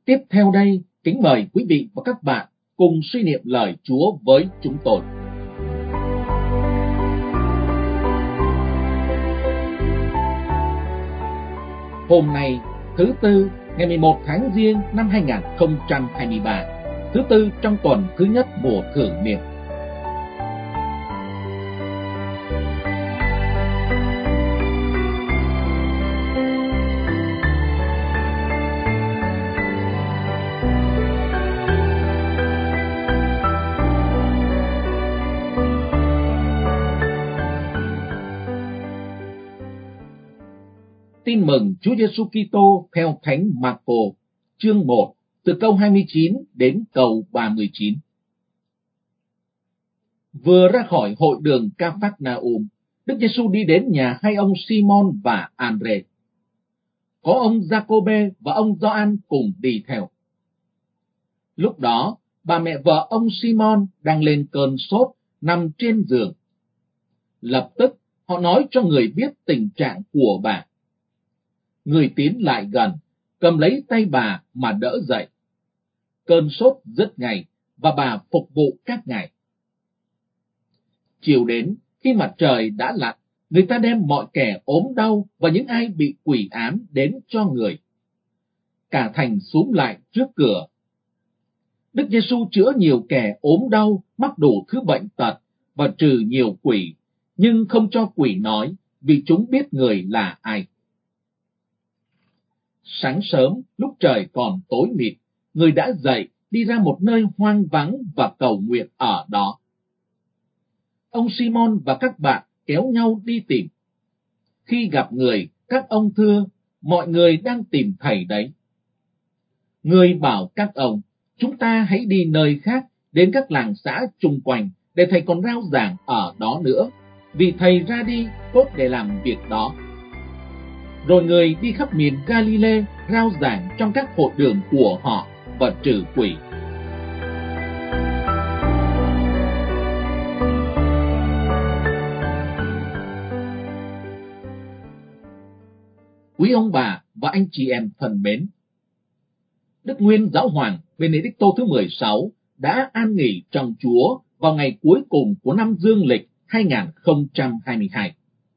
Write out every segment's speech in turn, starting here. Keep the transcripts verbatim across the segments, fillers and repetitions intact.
Tiếp theo đây, kính mời quý vị và các bạn cùng suy niệm lời Chúa với chúng tôi. Hôm nay, thứ Tư, ngày mười một tháng Giêng năm hai nghìn không trăm hai mươi ba, thứ Tư trong tuần thứ nhất mùa thường niên. Tin mừng Chúa Giêsu Kitô theo Thánh Marco, chương một, từ câu hai mươi chín đến câu ba mươi chín. Vừa ra khỏi hội đường Ca-phác-na-um, Đức Giêsu đi đến nhà hai ông Simon và Andre. Có ông Gia-cô-bê và ông Gioan cùng đi theo. Lúc đó, bà mẹ vợ ông Simon đang lên cơn sốt, nằm trên giường. Lập tức, họ nói cho người biết tình trạng của bà. Người tiến lại gần, cầm lấy tay bà mà đỡ dậy. Cơn sốt dứt ngay, và bà phục vụ các ngài. Chiều đến, khi mặt trời đã lặn, người ta đem mọi kẻ ốm đau và những ai bị quỷ ám đến cho người. Cả thành xúm lại trước cửa. Đức Giêsu chữa nhiều kẻ ốm đau, mắc đủ thứ bệnh tật và trừ nhiều quỷ, nhưng không cho quỷ nói, vì chúng biết người là ai. Sáng sớm, lúc trời còn tối mịt, người đã dậy, đi ra một nơi hoang vắng và cầu nguyện ở đó. Ông Simon và các bạn kéo nhau đi tìm. Khi gặp người, các ông thưa, mọi người đang tìm thầy đấy. Người bảo các ông, chúng ta hãy đi nơi khác, đến các làng xã chung quanh, để thầy còn rao giảng ở đó nữa, vì thầy ra đi tốt để làm việc đó. Rồi người đi khắp miền Galilee, rao giảng trong các hội đường của họ và trừ quỷ. Quý ông bà và anh chị em thân mến, Đức Nguyên Giáo hoàng Benedicto thứ mười sáu đã an nghỉ trong Chúa vào ngày cuối cùng của năm Dương lịch hai nghìn không trăm hai mươi hai.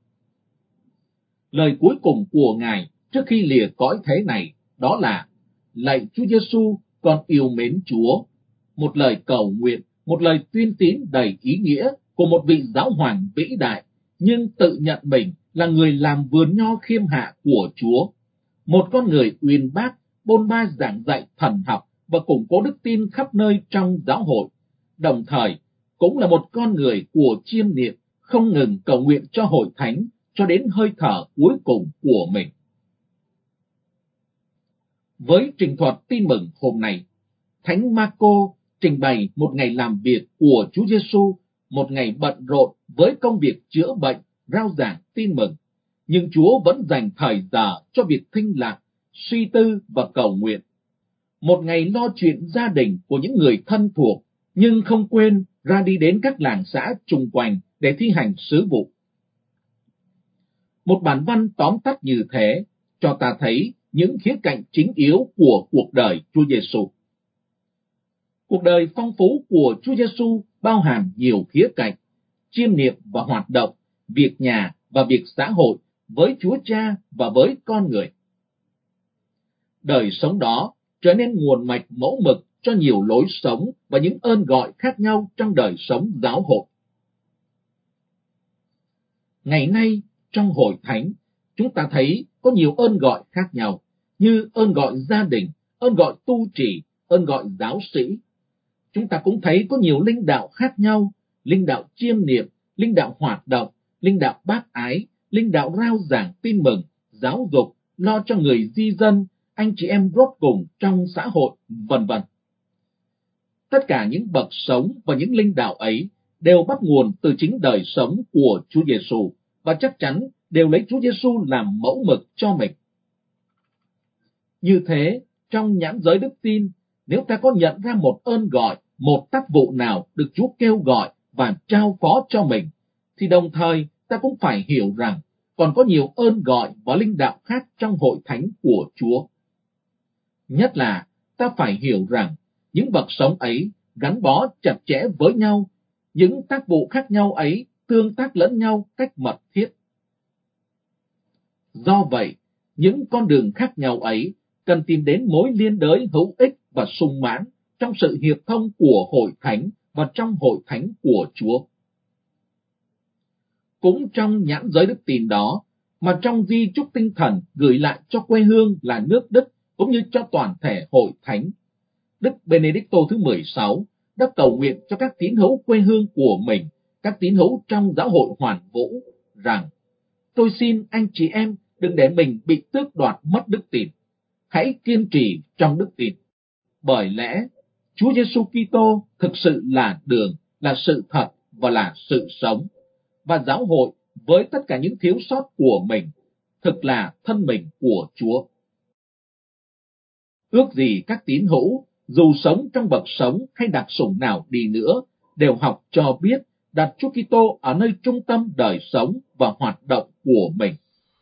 Lời cuối cùng của Ngài trước khi lìa cõi thế này đó là: lạy Chúa Giêsu, con yêu mến Chúa. Một lời cầu nguyện, một lời tuyên tín đầy ý nghĩa của một vị giáo hoàng vĩ đại, nhưng tự nhận mình là người làm vườn nho khiêm hạ của Chúa. Một con người uyên bác, bôn ba giảng dạy thần học và củng cố đức tin khắp nơi trong giáo hội. Đồng thời, cũng là một con người của chiêm niệm, không ngừng cầu nguyện cho hội thánh cho đến hơi thở cuối cùng của mình. Với trình thuật tin mừng hôm nay, Thánh Marco trình bày một ngày làm việc của Chúa Giêsu, một ngày bận rộn với công việc chữa bệnh, rao giảng tin mừng, nhưng Chúa vẫn dành thời giờ cho việc thinh lặng, suy tư và cầu nguyện. Một ngày lo chuyện gia đình của những người thân thuộc, nhưng không quên ra đi đến các làng xã chung quanh để thi hành sứ vụ. Một bản văn tóm tắt như thế cho ta thấy những khía cạnh chính yếu của cuộc đời Chúa Giêsu. Cuộc đời phong phú của Chúa Giêsu bao hàm nhiều khía cạnh, chiêm niệm và hoạt động, việc nhà và việc xã hội với Chúa Cha và với con người. Đời sống đó trở nên nguồn mạch mẫu mực cho nhiều lối sống và những ơn gọi khác nhau trong đời sống giáo hội. Ngày nay, trong hội thánh, chúng ta thấy có nhiều ơn gọi khác nhau, như ơn gọi gia đình, ơn gọi tu trì, ơn gọi giáo sĩ. Chúng ta cũng thấy có nhiều linh đạo khác nhau, linh đạo chiêm niệm, linh đạo hoạt động, linh đạo bác ái, linh đạo rao giảng tin mừng, giáo dục, lo cho người di dân, anh chị em rốt cùng trong xã hội, vân vân. Tất cả những bậc sống và những linh đạo ấy đều bắt nguồn từ chính đời sống của Chúa Giêsu và chắc chắn đều lấy Chúa Giêsu làm mẫu mực cho mình. Như thế, trong nhãn giới đức tin, nếu ta có nhận ra một ơn gọi, một tác vụ nào được Chúa kêu gọi và trao phó cho mình, thì đồng thời ta cũng phải hiểu rằng còn có nhiều ơn gọi và linh đạo khác trong hội thánh của Chúa. Nhất là ta phải hiểu rằng những bậc sống ấy gắn bó chặt chẽ với nhau, những tác vụ khác nhau ấy tương tác lẫn nhau cách mật thiết. Do vậy, những con đường khác nhau ấy cần tìm đến mối liên đới hữu ích và sung mãn trong sự hiệp thông của hội thánh và trong hội thánh của Chúa. Cũng trong nhãn giới đức tin đó, mà trong di chúc tinh thần gửi lại cho quê hương là nước Đức cũng như cho toàn thể hội thánh, Đức Benedicto thứ mười sáu đã cầu nguyện cho các tín hữu quê hương của mình, các tín hữu trong giáo hội Hoàn Vũ, rằng: tôi xin anh chị em đừng để mình bị tước đoạt mất đức tin. Hãy kiên trì trong đức tin. Bởi lẽ Chúa Giêsu Kitô thực sự là đường, là sự thật và là sự sống. Và giáo hội với tất cả những thiếu sót của mình thực là thân mình của Chúa. Ước gì các tín hữu, dù sống trong bậc sống hay đặc sủng nào đi nữa, đều học cho biết đặt Chúa Kitô ở nơi trung tâm đời sống và hoạt động của mình.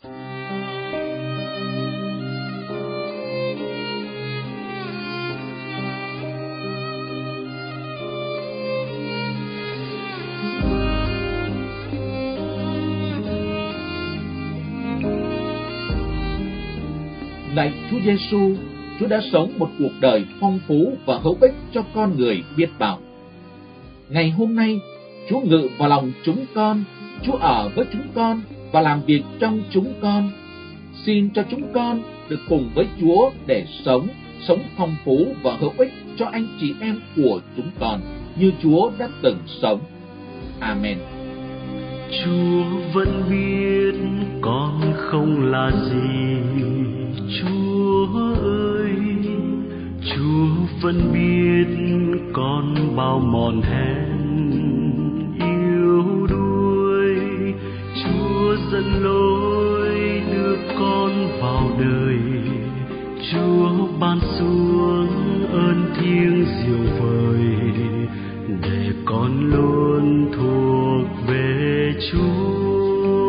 Lạy Chúa Giêsu, Chúa đã sống một cuộc đời phong phú và hữu ích cho con người biết bao. Ngày hôm nay, Chúa ngự vào lòng chúng con, Chúa ở với chúng con và làm việc trong chúng con. Xin cho chúng con được cùng với Chúa để sống, sống phong phú và hữu ích cho anh chị em của chúng con, như Chúa đã từng sống. Amen. Chúa vẫn biết con không là gì, Chúa ơi. Chúa vẫn biết con bao mòn hèn yếu đuối. Chúa dẫn lối đưa con vào đời. Chúa ban xuống ơn thiêng diệu vời để con luôn thuộc về Chúa.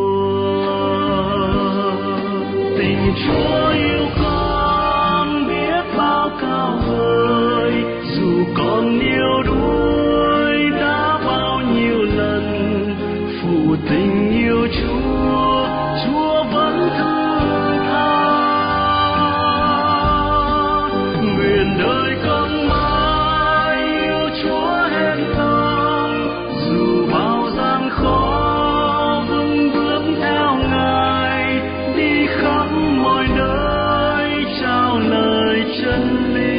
Tình Chúa yêu con biết bao cao vời, dù con yêu đuối đã bao nhiêu lần. Phụ tình yêu Chúa, Chúa vẫn thương tha. Nguyện đời con mãi yêu Chúa hết lòng, dù bao gian khó vững bước theo Ngài, đi khắp mọi nơi trao lời chân lý.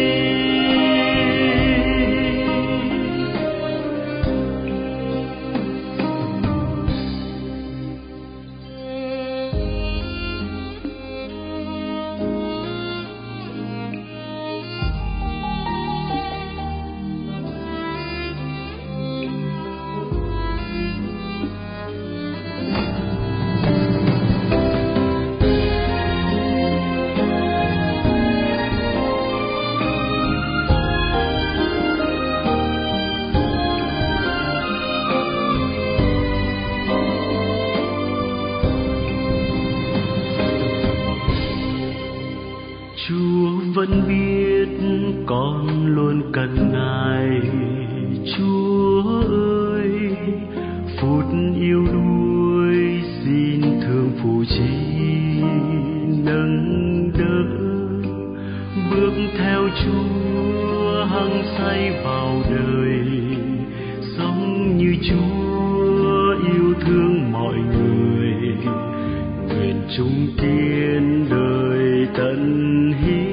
Chúa vẫn biết con luôn cần Ngài. Chúa ơi, phút yêu đuối xin thương phù trì nâng đỡ. Bước theo Chúa hăng say vào đời, sống như Chúa yêu thương mọi người. Nguyện chung kiên đời tận hiến.